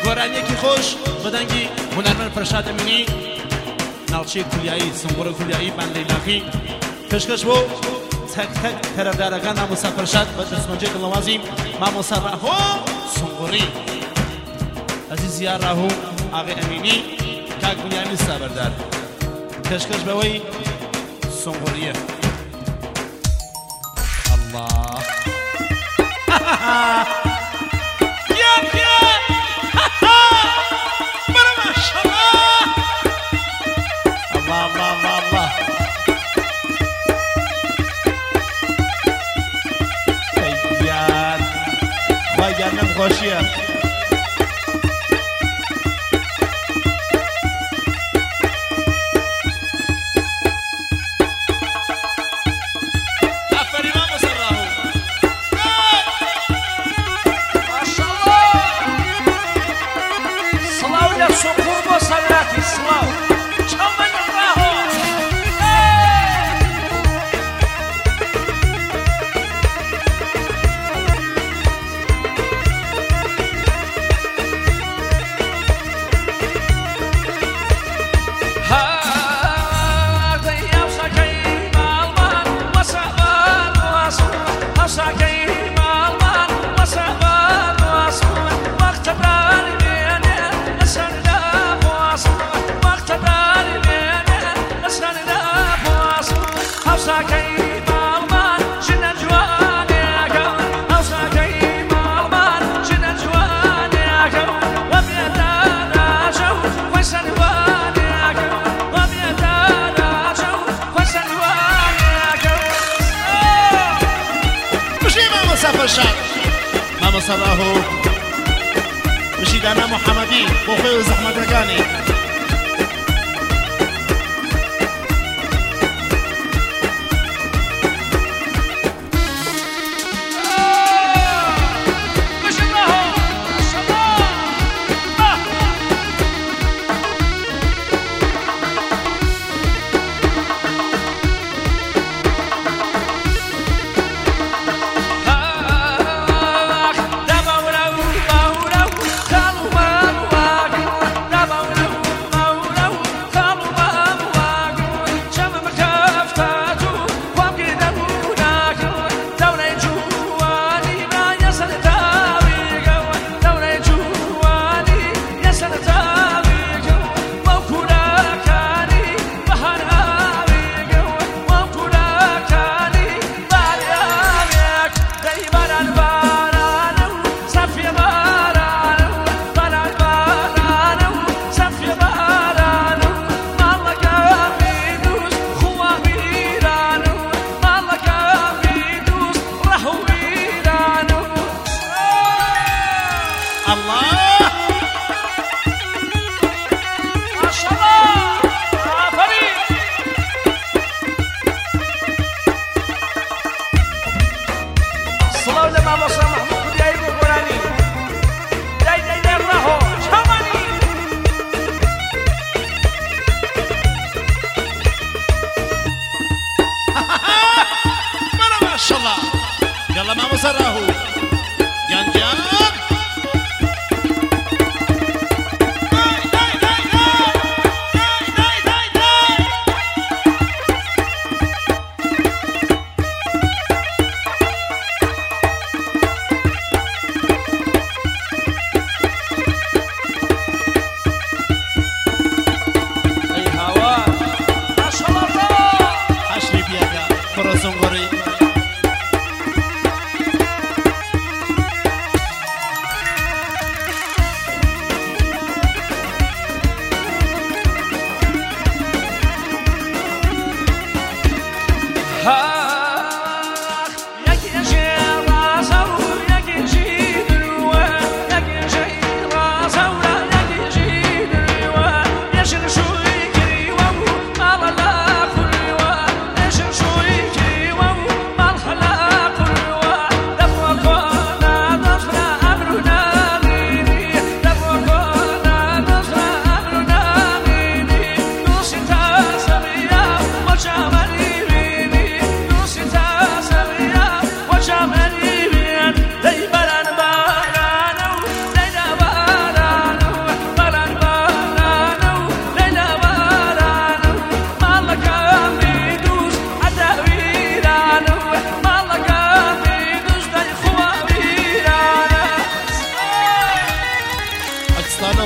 گۆرانیەکی خۆش بەدەنگی هونەرمەند فەرشاد ئەمینی ناوچەی کولیایی سنگوڕە کولیایی بان لەیلاقی پێشکەش بۆ تەک تەک تەرەفدارەکان مامۆستا فەرشاد بە دەستمەنجەی دڵنەوازی مامۆستا ڕاهۆ سنگوڕی عزیز یار ڕاهۆ ئاغای ئەمینی کاک بنیامین سابەردار پێشکەش بەوەی سنگوڕیە الله خوشیه افری ما مسرحو ماشاءالله صلاو لسقوم وصلاتي صلاو چمن راهو ماما صلاحو مشيدانا محمدي بوخي وزحمة رقاني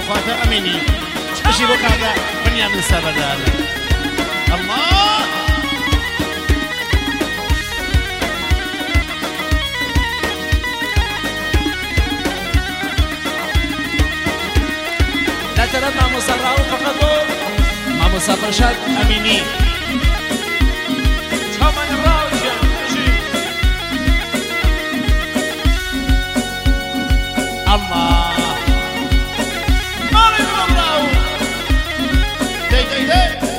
فاتح امینی بشی بو کاغا بنیامین سبدار الله لا ترى ما مصرعه فقط ما مصبر شاد امینی الله مالي بمراو دي دي دي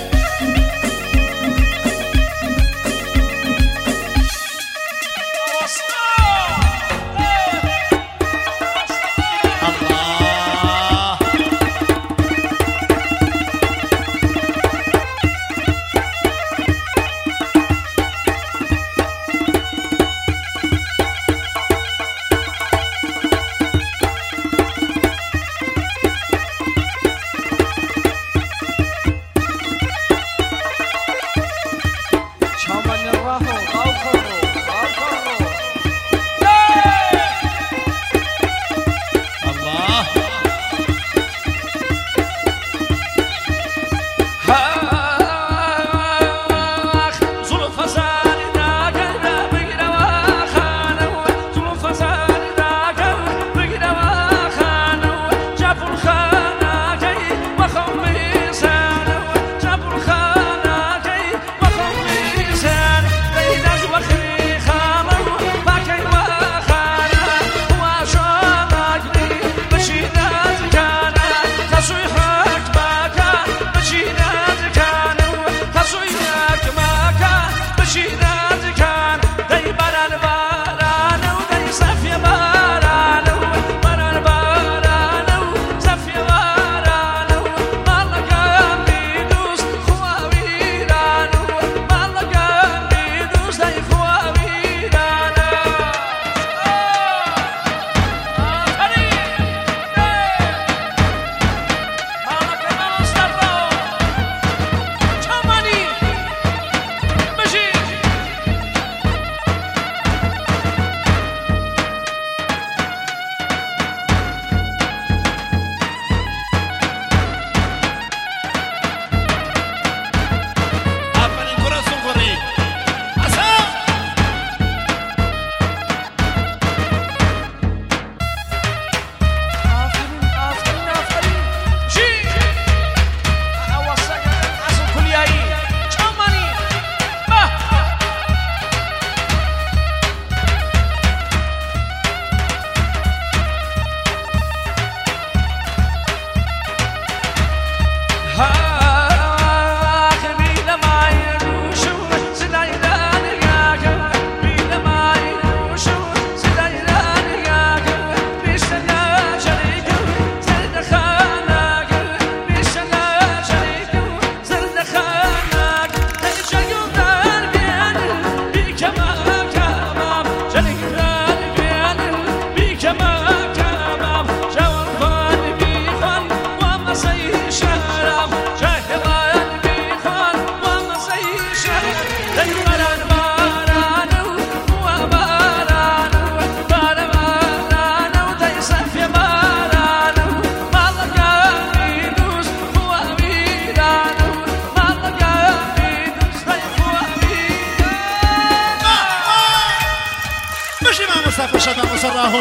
فرشاد مصرعه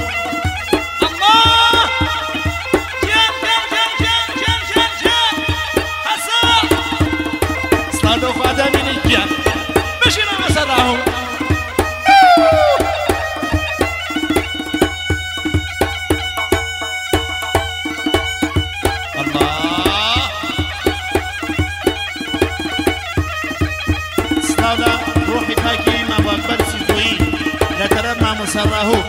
الله جان جان جان جان جان جان جان حسن صادق آدمی جان بشین مصرعه الله صادق روحي تاكي ما بقبل سيدوي لا ترى ما مصرعه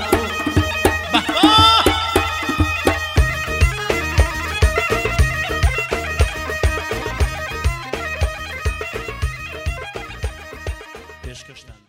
بهش کشتن